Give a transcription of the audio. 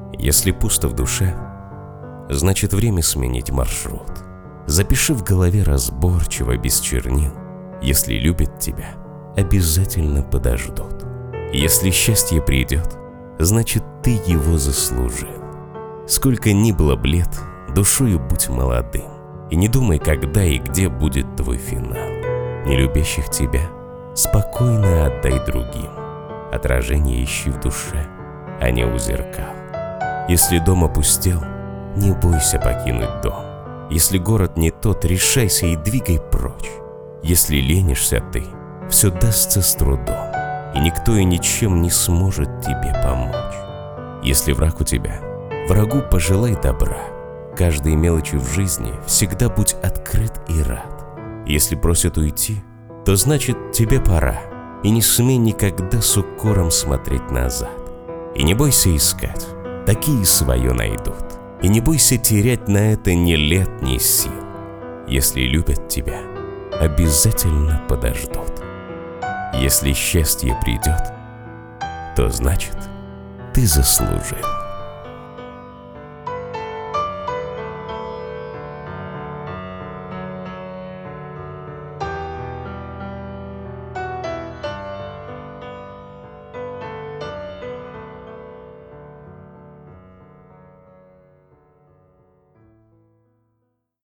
Если пусто в душе, значит время сменить маршрут. Запиши в голове разборчиво, без чернил. Если любят тебя, обязательно подождут. Если счастье придет, значит ты его заслужил. Сколько ни было блед, душою будь молодым. И не думай, когда и где будет твой финал. Не любящих тебя спокойно отдай другим. Отражение ищи в душе, а не у зеркал. Если дом опустел, не бойся покинуть дом. Если город не тот, решайся и двигай прочь. Если ленишься ты, все дастся с трудом, и никто и ничем не сможет тебе помочь. Если враг у тебя, врагу пожелай добра. Каждой мелочи в жизни всегда будь открыт и рад. Если просят уйти, то значит тебе пора. И не смей никогда с укором смотреть назад. И не бойся искать, такие свое найдут. И не бойся терять на это ни лет, ни сил. Если любят тебя, обязательно подождут. Если счастье придет, то значит ты заслужил.